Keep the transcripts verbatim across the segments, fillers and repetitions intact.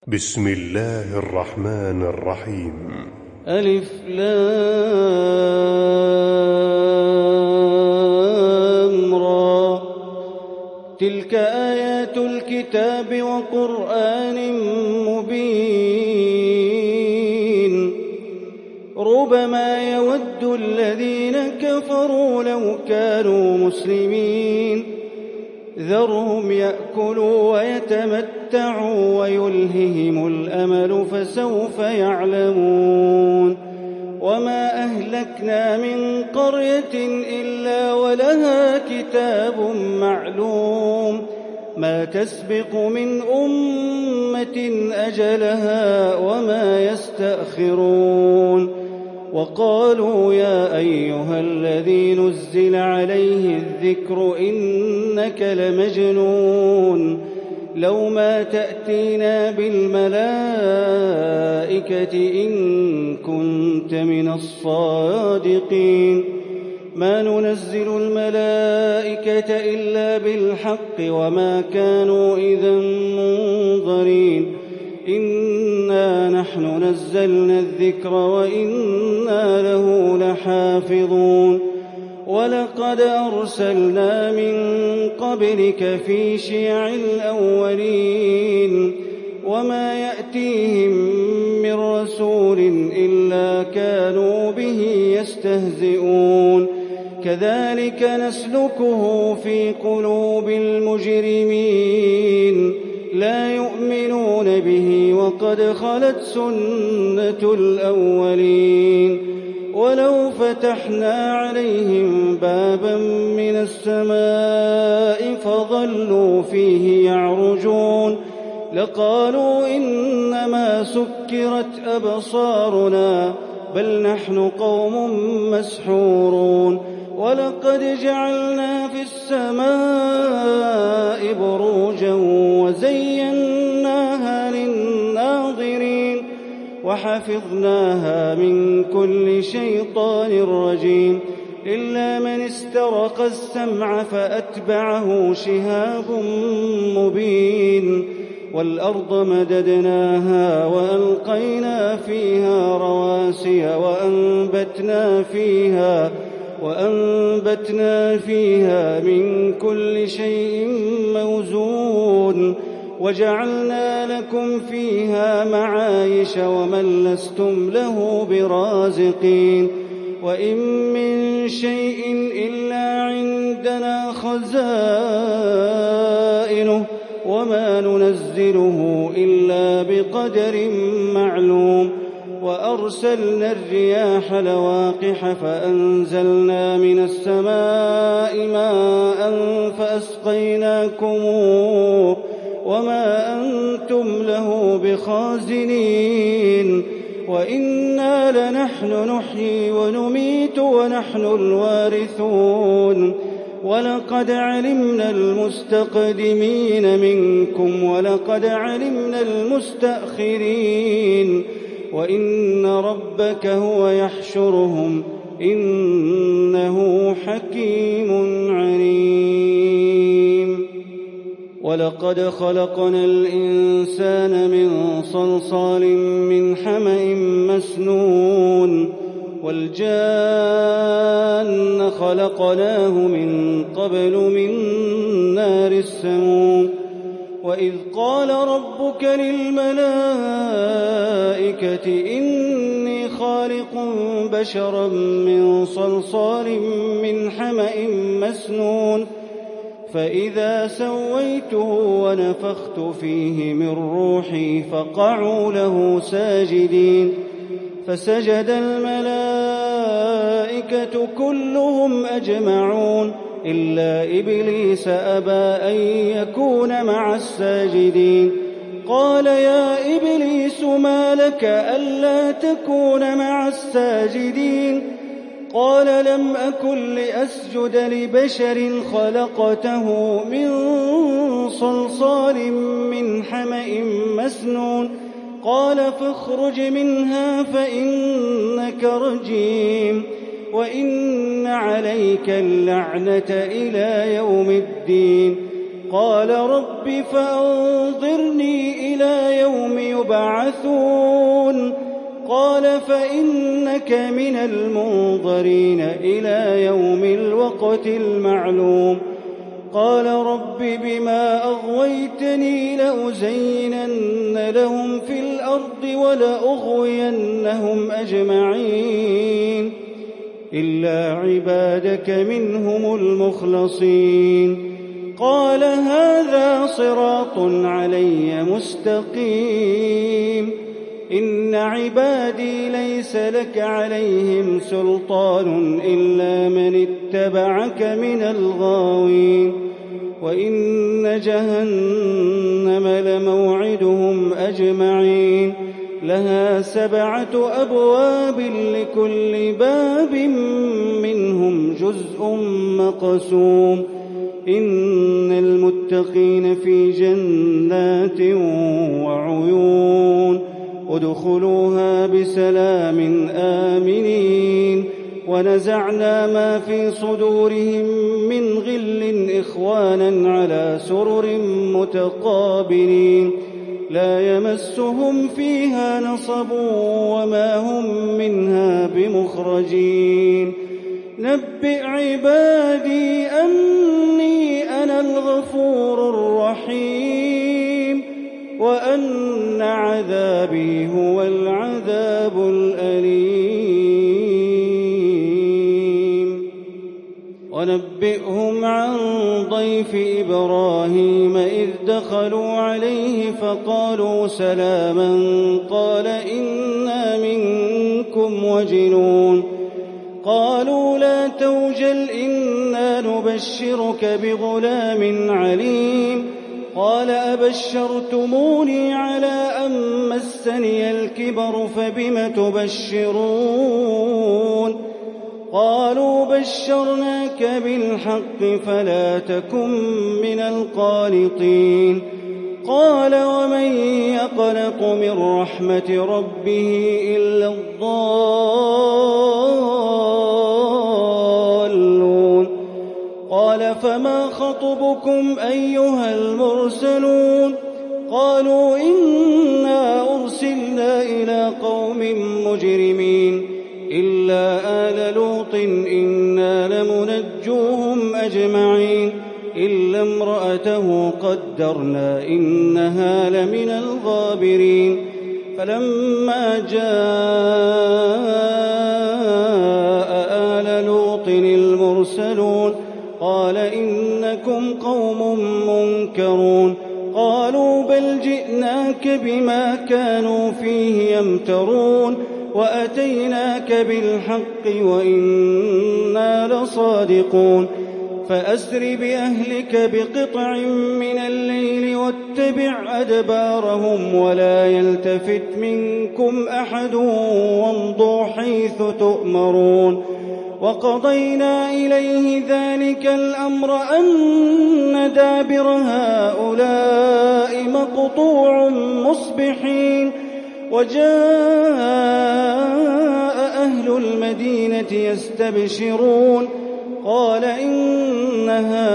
بسم الله الرحمن الرحيم. ألف لام را. تلك آيات الكتاب وقرآن مبين. ربما يود الذين كفروا لو كانوا مسلمين. ذرهم يأكلوا ويتمتعوا ويلههم الأمل فسوف يعلمون. وما أهلكنا من قرية إلا ولها كتاب معلوم. ما تسبق من أمة أجلها وما يستأخرون. وقالوا يا أيها الذي نزل عليه الذكر إنك لمجنون. لو ما تأتينا بالملائكة إن كنت من الصادقين. ما ننزل الملائكة إلا بالحق وما كانوا إذا منظرين. إنا نحن نزلنا الذكر وإنا له لحافظون. ولقد أرسلنا من قبلك في شيع الأولين. وما يأتيهم من رسول إلا كانوا به يستهزئون. كذلك نسلكه في قلوب المجرمين. لا يؤمنون به وقد خلت سنة الأولين. ولو فتحنا عليهم بابا من السماء فظلوا فيه يعرجون لقالوا إنما سكرت أبصارنا بل نحن قوم مسحورون. ولقد جعلنا في السماء بروجا وزيناها للناظرين وحفظناها من كل شيطان رجيم إلا من استرق السمع فأتبعه شهاب مبين. والأرض مددناها وألقينا فيها رواسي وأنبتنا فيها وأنبتنا فيها من كل شيء موزون. وجعلنا لكم فيها معايش ومن لستم له برازقين. وإن من شيء إلا عندنا خزائنه وما ننزله إلا بقدر معلوم. وأرسلنا الرياح لواقح فأنزلنا من السماء ماء فأسقيناكموه وما أنتم له بخازنين. وإنا لنحن نحيي ونميت ونحن الوارثون. ولقد علمنا المستقدمين منكم ولقد علمنا المستأخرين. وإن ربك هو يحشرهم إنه حكيم عليم. ولقد خلقنا الإنسان من صلصال من حمأ مسنون. والجان خلقناه من قبل من نار السموم. وإذ قال ربك للملائكة إني خالق بشرا من صلصال من حمأ مسنون. فإذا سويته ونفخت فيه من روحي فقعوا له ساجدين. فسجد الملائكة كلهم أجمعون إلا إبليس أبى أن يكون مع الساجدين. قال يا إبليس ما لك ألا تكون مع الساجدين؟ قال لم أكن لأسجد لبشر خلقته من صلصال من حمأ مسنون. قال فاخرج منها فإنك رجيم وإن عليك اللعنة إلى يوم الدين. قال رب فأنظرني إلى يوم يبعثون قال فإنك من المنظرين إلى يوم الوقت المعلوم قال رب بما أغويتني لأزينن لهم في الأرض ولأغوينهم أجمعين إلا عبادك منهم المخلصين قال هذا صراط علي مستقيم إن عبادي ليس لك عليهم سلطان إلا من اتبعك من الغاوين وإن جهنم لموعدهم أجمعين لها سبعة أبواب لكل باب منهم جزء مقسوم إن المتقين في جنات وعيون ادخلوها بسلام آمنين ونزعنا ما في صدورهم من غل إخوانا على سرر متقابلين لا يمسهم فيها نصب وما هم منها بمخرجين نبئ عبادي أني أنا الغفور الرحيم وأن عذابي هو العذاب الأليم ونبئهم عن ضيف إبراهيم إذ دخلوا عليه فقالوا سلاما قال إنا منكم وجلون قالوا لا توجل إنا نبشرك بغلام عليم قال أبشرتموني على أن مسني الكبر فبم تبشرون قالوا بشرناك بالحق فلا تكن من القانطين قال ومن يقنط من رحمة ربه إلا الضالون قال فما خطبكم أيها المرسلون قالوا إنا أرسلنا إلى قوم مجرمين إلا آل لوط إنا لمنجوهم أجمعين إلا امرأته قدرنا إنها لمن الغابرين فلما جاء آل لوط المرسلون قال إنكم قوم منكرون قالوا بل جئناك بما كانوا فيه يمترون وأتيناك بالحق وإنا لصادقون فأسر بأهلك بقطع من الليل واتبع أدبارهم ولا يلتفت منكم أحد وامضوا حيث تؤمرون وقضينا إليه ذلك الأمر أن دابر هؤلاء مقطوع مصبحين وجاء أهل المدينة يستبشرون قال إن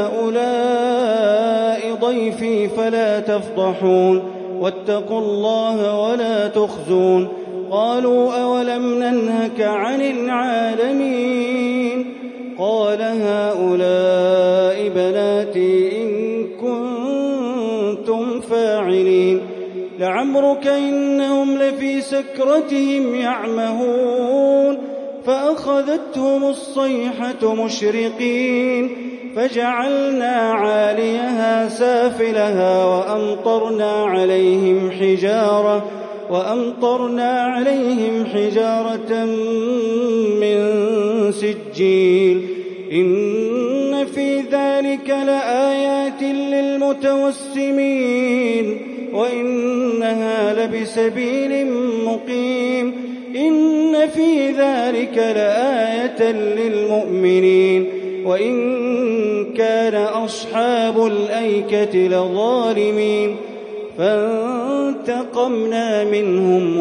هؤلاء ضيفي فلا تفضحون واتقوا الله ولا تخزون قالوا أولم ننهك عن العالمين قال هؤلاء بناتي إن كنتم فاعلين لعمرك إنهم لفي سكرتهم يعمهون فأخذتهم الصيحة مشرقين فجعلنا عاليها سافلها وأمطرنا عليهم حجارة وأمطرنا عليهم حجارة من سجيل إن في ذلك لآيات للمتوسمين وإنها لبسبيل مقيم إن في ذلك لآية للمؤمنين وإن كان أصحاب الأيكة لظالمين فانتقمنا منهم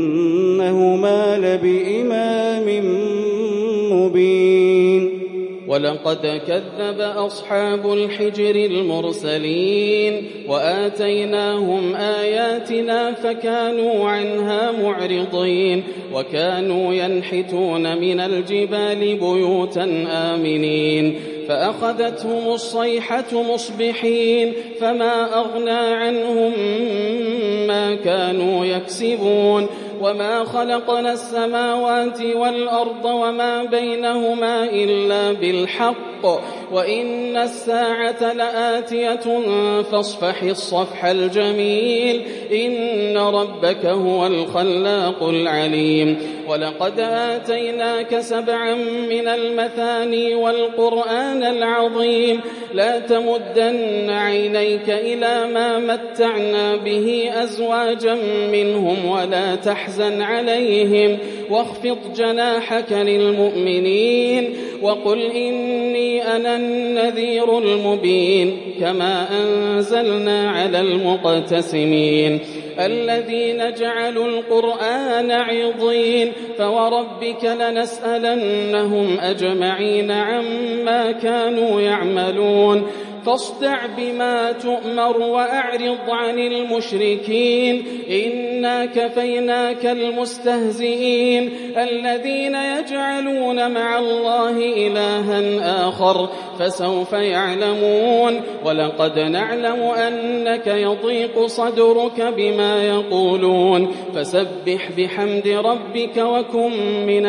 وإنهما لبإمام مبين ولقد كذب أصحاب الحجر المرسلين وآتيناهم آياتنا فكانوا عنها معرضين وكانوا ينحتون من الجبال بيوتا آمنين فأخذتهم الصيحة مصبحين فما أغنى عنهم ما كانوا يكسبون وما خلقنا السماوات والأرض وما بينهما إلا بالحق وإن الساعة لآتية فاصفح الصفح الجميل إن ربك هو الخلاق العليم ولقد آتيناك سبعا من المثاني والقرآن العظيم لا تمدن عينيك إلى ما متعنا به أزواجا منهم ولا تحزن عليهم واخفض جناحك للمؤمنين وقل إني أنا النذير المبين كما أنزلنا على المقتسمين الذين جعلوا القرآن عضين فوربك لنسألنهم أجمعين عما كانوا يعملون فاصدع بما تؤمر وأعرض عن المشركين إنا كفيناك المستهزئين الذين يجعلون مع الله إلها آخر فسوف يعلمون ولقد نعلم أنك يضيق صدرك بما يقولون فسبح بحمد ربك وكن من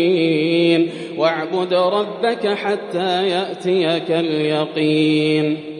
الساجدين واعبد ربك حتى يأتيك اليقين